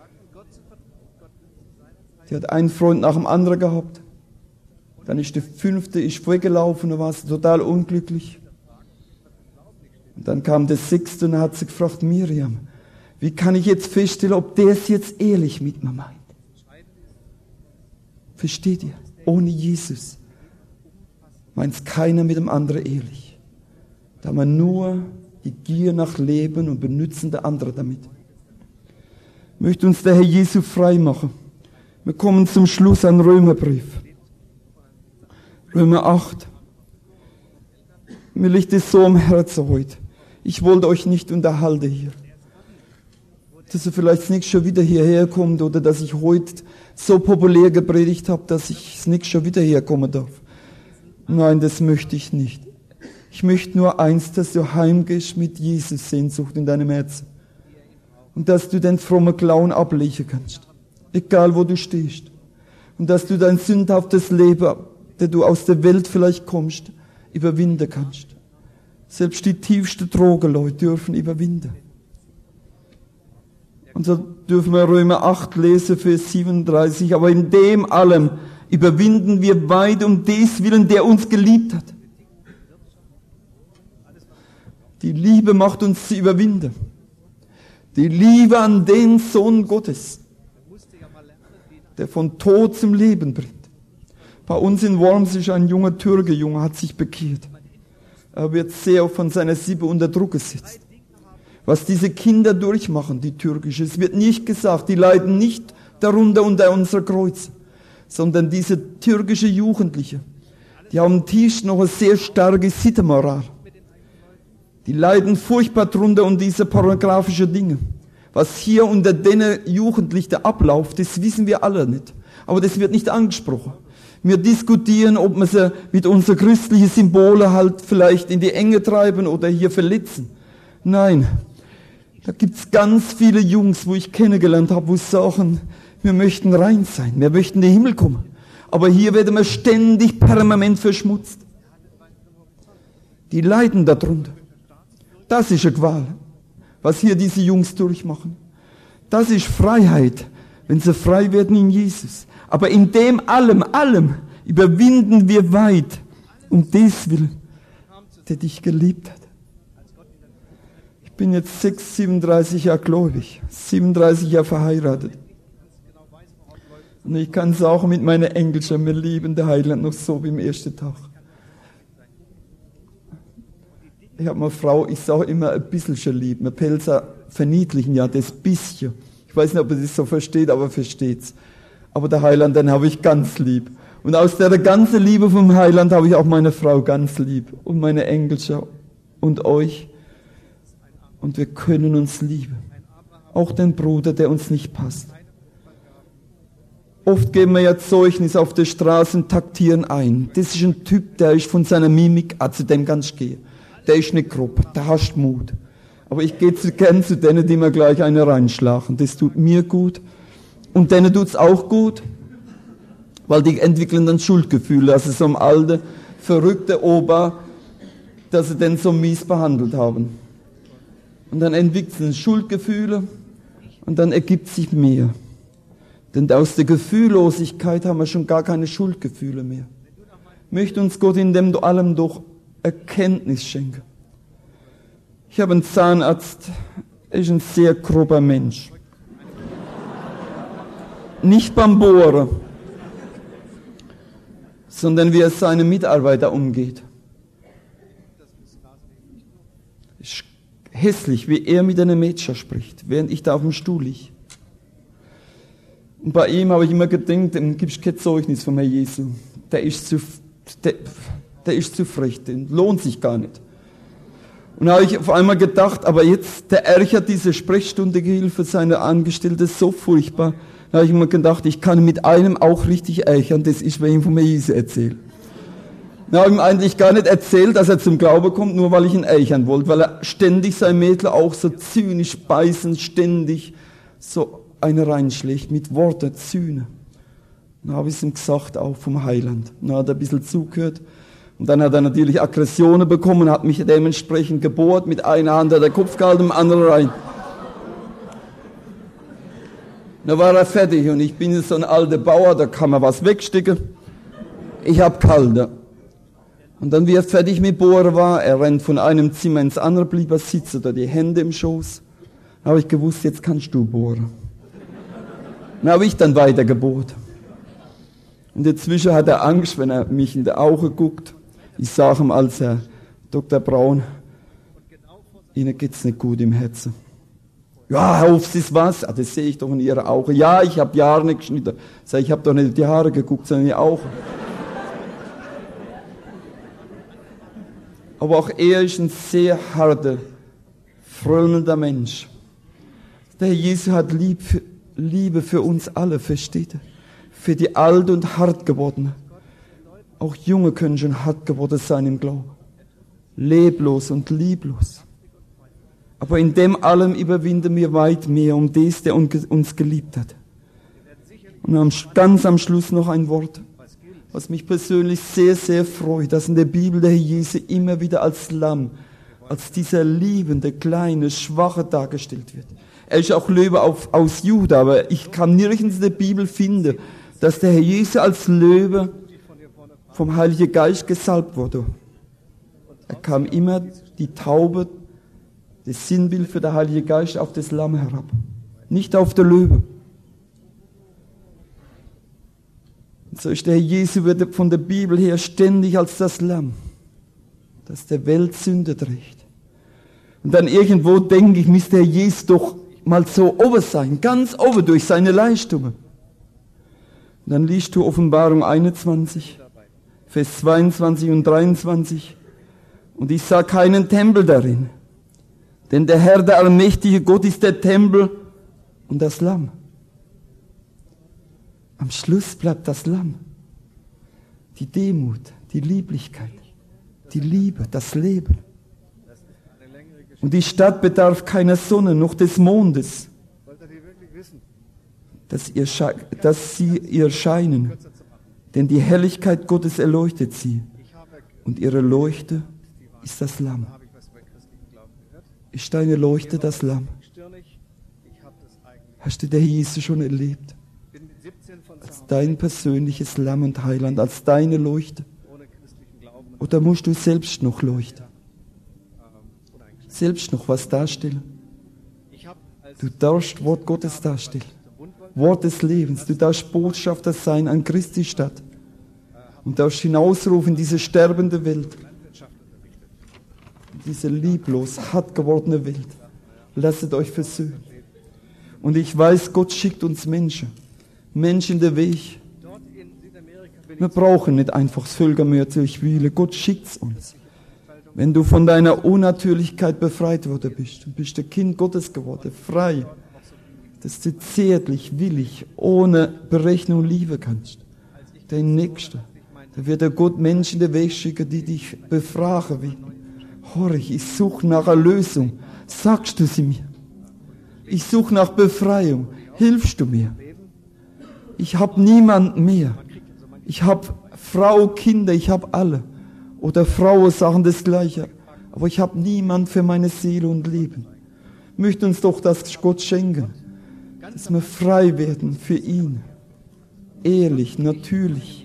die hat einen Freund nach dem anderen gehabt. Dann ist der fünfte ist vorgelaufen, da war sie total unglücklich. Und dann kam der sechste und hat sie gefragt, Miriam, wie kann ich jetzt feststellen, ob der es jetzt ehrlich mit mir meint? Versteht ihr? Ohne Jesus meint es keiner mit dem anderen ehrlich. Da man nur die Gier nach Leben und Benutzen der anderen damit. Möchte uns der Herr Jesu frei machen. Wir kommen zum Schluss an Römerbrief. Römer acht. Mir liegt es so am Herzen heute. Ich wollte euch nicht unterhalten hier. Dass ihr vielleicht nicht schon wieder hierher kommt oder dass ich heute so populär gepredigt habe, dass ich nicht schon wieder herkommen darf. Nein, das möchte ich nicht. Ich möchte nur eins, dass du heimgehst mit Jesus Sehnsucht in deinem Herzen. Und dass du den frommen Clown ablegen kannst. Egal wo du stehst. Und dass du dein sündhaftes Leben, der du aus der Welt vielleicht kommst, überwinden kannst. Selbst die tiefsten Drogenleute dürfen überwinden. Und so dürfen wir Römer acht lesen, Vers siebenunddreißig. Aber in dem allem überwinden wir weit um des Willen, der uns geliebt hat. Die Liebe macht uns zu überwinden. Die Liebe an den Sohn Gottes, der von Tod zum Leben bringt. Bei uns in Worms ist ein junger Türke, Junge, hat sich bekehrt. Er wird sehr von seiner Sippe unter Druck gesetzt. Was diese Kinder durchmachen, die türkische, es wird nicht gesagt, die leiden nicht darunter unter unser Kreuz, sondern diese türkische Jugendliche, die haben tief noch eine sehr starke Sittenmoral. Die leiden furchtbar drunter unter diese pornografischen Dinge. Was hier unter den Jugendlichen abläuft, das wissen wir alle nicht. Aber das wird nicht angesprochen. Wir diskutieren, ob wir sie mit unseren christlichen Symbolen halt vielleicht in die Enge treiben oder hier verletzen. Nein, da gibt's ganz viele Jungs, wo ich kennengelernt habe, wo sagen, wir möchten rein sein, wir möchten in den Himmel kommen. Aber hier werden wir ständig permanent verschmutzt. Die leiden darunter. Das ist eine Qual. was hier diese Jungs durchmachen. Das ist Freiheit, wenn sie frei werden in Jesus. Aber in dem allem, allem überwinden wir weit um des Willen, der dich geliebt hat. Ich bin jetzt sechs, siebenunddreißig Jahre gläubig, siebenunddreißig Jahre verheiratet. Und ich kann es auch mit meinen Enkelchen, wir lieben den Heiland noch so wie im ersten Tag. Ich habe eine Frau, ich sage immer ein bisschen lieb. Wir Pelzer verniedlichen ja das bisschen. Ich weiß nicht, ob ihr das so versteht, aber versteht's. Aber der Heiland, den habe ich ganz lieb. Und aus der ganzen Liebe vom Heiland habe ich auch meine Frau ganz lieb. Und meine Enkelchen und euch. Und wir können uns lieben. Auch den Bruder, der uns nicht passt. Oft geben wir ja Zeugnis auf der Straße und taktieren ein. Das ist ein Typ, der ist von seiner Mimik, ah, zu dem ganz gehen. Der ist nicht grob, der hast Mut. Aber ich gehe zu gern zu denen, die mir gleich eine reinschlagen. Das tut mir gut. Und denen tut's auch gut. Weil die entwickeln dann Schuldgefühle. Also so ein alter, verrückter Opa, dass sie den so mies behandelt haben. Und dann entwickeln sie Schuldgefühle. Und dann ergibt sich mehr. Denn aus der Gefühllosigkeit haben wir schon gar keine Schuldgefühle mehr. Möchte uns Gott in dem allem doch Erkenntnis schenken. Ich habe einen Zahnarzt, er ist ein sehr grober Mensch. Nicht beim Bohren, sondern wie er seine Mitarbeiter umgeht. Es ist hässlich, wie er mit einem Mädchen spricht, während ich da auf dem Stuhl liege. Und bei ihm habe ich immer gedacht, dem gibst du kein Zeugnis vom Herrn Jesu. Der ist zu, der, der ist zu frech, den lohnt sich gar nicht. Und da habe ich auf einmal gedacht, aber jetzt, der ärgert diese Sprechstundegehilfe seine Angestellte so furchtbar. Da habe ich immer gedacht, ich kann mit einem auch richtig ärgern, das ist, wenn ich ihm vom Herrn Jesu erzähle. Da habe ich ihm eigentlich gar nicht erzählt, dass er zum Glauben kommt, nur weil ich ihn ärgern wollte, weil er ständig sein Mädel auch so zynisch beißend, ständig so eine reinschlägt, mit Worten, Züne. Dann habe ich es ihm gesagt, auch vom Heiland. Dann hat er ein bisschen zugehört. Und dann hat er natürlich Aggressionen bekommen, hat mich dementsprechend gebohrt, mit einer Hand hat er den Kopf gehalten, mit dem anderen rein. Dann war er fertig und ich bin so ein alter Bauer, da kann man was wegstecken. Ich hab kalte. Und dann, wie er fertig mit Bohren war, er rennt von einem Zimmer ins andere, blieb er sitzen, da die Hände im Schoß. Dann habe ich gewusst, jetzt kannst du bohren. Dann habe ich dann weiter gebohrt. Und dazwischen hat er Angst, wenn er mich in die Augen guckt. Ich sage ihm als Herr Doktor Braun, Ihnen geht's nicht gut im Herzen. Ja, Herr Hofs, ist was? Ah, das sehe ich doch in Ihren Augen. Ja, ich habe Jahre nicht geschnitten. Sag, ich habe doch nicht in die Haare geguckt, sondern in die Augen. Aber auch er ist ein sehr harter, frömmelnder Mensch. Der Herr Jesus hat Lieb für, Liebe für uns alle, versteht ihr? Für die alt und hart gewordenen. Auch Junge können schon hart geworden sein im Glauben. Leblos und lieblos. Aber in dem allem überwinden wir weit mehr um das, der uns geliebt hat. Und ganz am Schluss noch ein Wort, was mich persönlich sehr, sehr freut, dass in der Bibel der Herr Jesus immer wieder als Lamm, als dieser liebende, kleine, schwache dargestellt wird. Er ist auch Löwe auf, aus Juda, aber ich kann nirgends in der Bibel finden, dass der Herr Jesus als Löwe vom Heiligen Geist gesalbt wurde. Er kam immer die Taube, das Sinnbild für den Heiligen Geist, auf das Lamm herab, nicht auf der Löwe. Und so ist der Herr Jesus wird von der Bibel her ständig als das Lamm, das der Welt Sünde trägt. Und dann irgendwo denke ich, müsste der Herr Jesus doch mal so oben sein, ganz oben durch seine Leistungen. Und dann liest du Offenbarung einundzwanzig, Vers zweiundzwanzig und dreiundzwanzig. Und ich sah keinen Tempel darin, denn der Herr, der allmächtige Gott, ist der Tempel und das Lamm. Am Schluss bleibt das Lamm. Die Demut, die Lieblichkeit, die Liebe, das Leben. Und die Stadt bedarf keiner Sonne noch des Mondes, dass, ihr dass sie ihr scheinen. Denn die Herrlichkeit Gottes erleuchtet sie. Und ihre Leuchte ist das Lamm. Ist deine Leuchte das Lamm? stirnig. Ich habe das eigentlich. Hast du den Jesus schon erlebt? Bin mit siebzehn von zu Als Hause dein persönliches Lamm und Heiland, als deine Leuchte? ohne christlichen Glauben. Und, Oder musst du selbst noch leuchten? ähm, oder eigentlich. Selbst noch was darstellen? Ich habe als Du darfst Wort Gottes darstellen. Bund wollte, Wort des Lebens. Du darfst Botschafter sein an Christi Stadt. Und darfst hinausrufen in diese sterbende Welt. Landwirtschaft unterrichtet. Diese lieblos, hart gewordene Welt. Lasset euch versöhnen. Und ich weiß, Gott schickt uns Menschen. Menschen den Weg. Dort in Südamerika bin Wir ich brauchen nicht einfach das Völkermeer zu durchwühlen. Gott schickt's uns. Wenn du von deiner Unnatürlichkeit befreit worden bist, du bist ein Kind Gottes geworden, frei, dass du zärtlich, willig, ohne Berechnung lieben kannst. Den Nächsten. Da wird der Gott Menschen den Weg schicken, die dich befragen will. Horch, ich suche nach Erlösung. Sagst du sie mir? Ich suche nach Befreiung. Hilfst du mir? Ich habe niemanden mehr. Ich habe Frau, Kinder, ich habe alle. Oder Frauen sagen das Gleiche. Aber ich habe niemand für meine Seele und Leben. Möchte uns doch das Gott schenken, dass wir frei werden für ihn. Ehrlich, natürlich.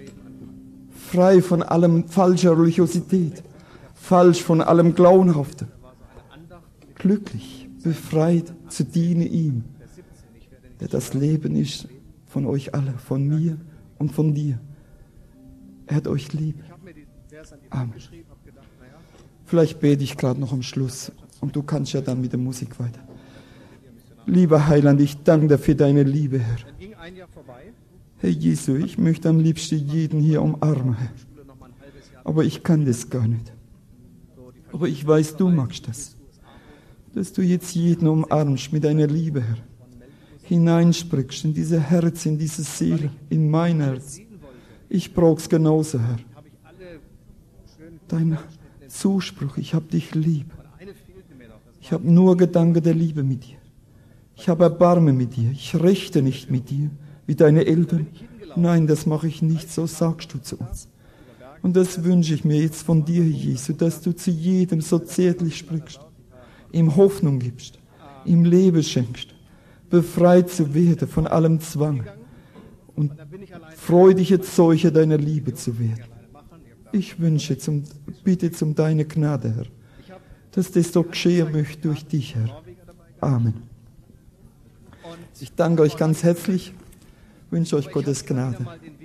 Frei von allem falscher Religiosität. Falsch von allem Grauenhaften. Glücklich, befreit zu dienen ihm, der das Leben ist von euch alle, von mir und von dir. Er hat euch lieb. Ich habe mir die Vers an die Amen. Wand geschrieben, habe gedacht, naja, Vielleicht bete ich gerade noch am Schluss und du kannst ja dann mit der Musik weiter. Lieber Heiland, ich danke dir für deine Liebe, Herr. dann ging ein Jahr vorbei, Herr Jesu, ich möchte am liebsten jeden hier umarmen, Herr. Schule noch mal ein halbes Jahr, Aber ich kann das gar nicht. so die Aber ich weiß, du magst das. Dass du jetzt jeden umarmst mit deiner Liebe, Herr. Hineinsprichst in diese Herz, in diese Seele, in mein Herz. Ich brauch's genauso, Herr. habe ich alle schönen Dein Zuspruch, ich hab dich lieb. eine fehlte mir noch. Das Ich habe nur Gedanken der Liebe mit dir. Ich habe Erbarmen mit dir. Ich rechte nicht mit dir, wie deine Eltern. Nein, das mache ich nicht, so sagst du zu uns. Und das wünsche ich mir jetzt von dir, Jesu, dass du zu jedem so zärtlich sprichst, ihm Hoffnung gibst, ihm Leben schenkst, befreit zu werden von allem Zwang und freudige Zeuge deiner Liebe zu werden. Ich wünsche zum, bitte zum deine Gnade, Herr, dass das doch geschehen möchte durch dich, Herr. Amen. Ich danke euch ganz herzlich, wünsche euch Gottes Gnade. mal den